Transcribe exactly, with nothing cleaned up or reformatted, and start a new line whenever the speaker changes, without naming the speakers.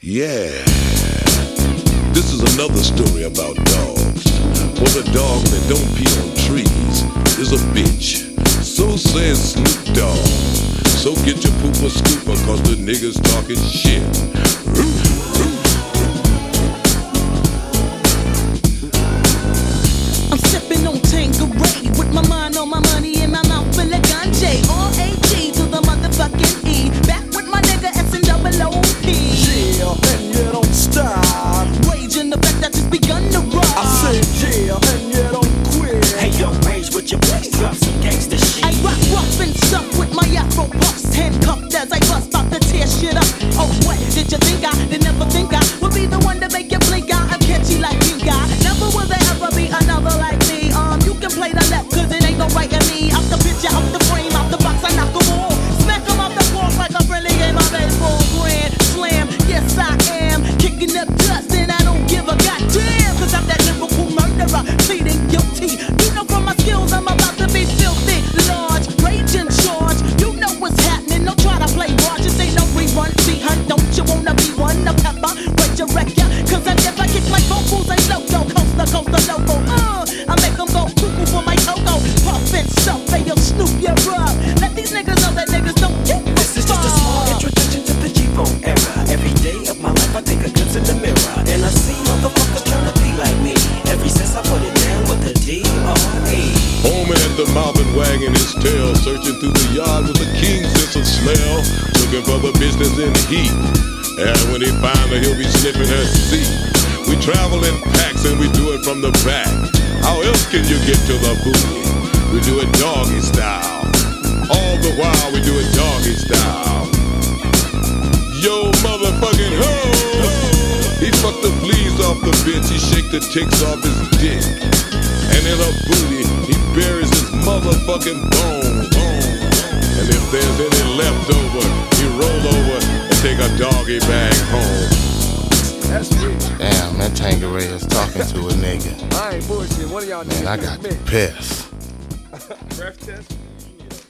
Yeah, this is another story about dogs. For the dog that don't pee on trees is a bitch. So says Snoop Dogg. So get your pooper scooper, cause the niggas talking shit.
I'm sipping on Tanqueray with my mind on my money and my mouth full of ganja. R A G to the motherfucking E. Back with my nigga S and double O P.
Yeah, and you don't stop.
Raging the fact that it's begun to rock.
I said yeah, and you don't quit.
Hey yo, rage with your bass, drop some gangsta shit.
I rock rough and stuff with my afro puffs, handcuffed as I bust about to tear shit up. Oh, what did you think I did never think I would be the one to make you blink out? I'm catchy like pink eye. Never will there ever be another like me. Um, you can play the left, cause it ain't no right in me. Out the picture, out the frame, out the box, I knock 'em all. Smack 'em off the floor like a friendly game of baseball. Grand slam, yes I am. Kicking up dust and I don't give a goddamn. Cause I'm that lyrical murderer, pleading guilty. You know from my skills I'm about to be filthy. Large, rage in charge. You know what's happening, don't try to play large. This ain't no rerun, see hun, don't you wanna be one? The pepper, resurrect ya. Cause I never kick my vocals and logo. Coast to coast the logo, uh I make them go cuckoo for my cocoa. Puff and stuff, hey yo, Snoop, you're up. Let these niggas know that niggas don't get no
This is just a small introduction to the G-Phone era. Every day of my life I take a glimpse in the mirror, and I see motherfuckers trying to be like me. Ever since I put it down with the D R E.
Home at the mouth and wagging his tail, searching through the yard with a keen sense of smell, looking for the business in heat. And when he find her, he'll be sniffing her seat. We travel in packs and we do it from the back. How else can you get to the booty? We do it doggy style. All the while we do it doggy style. Yo, motherfucking ho! He fucked the fleas off the bitch, he shake the ticks off his dick. And in her booty, he buries his motherfucking bone. And if there's any left over, he roll over and take a doggy bag home.
That's me.
Damn, that Tanqueray is talking to a nigga.
I ain't bullshit. One of y'all
Man, I got
niggas
pissed.
Breath test.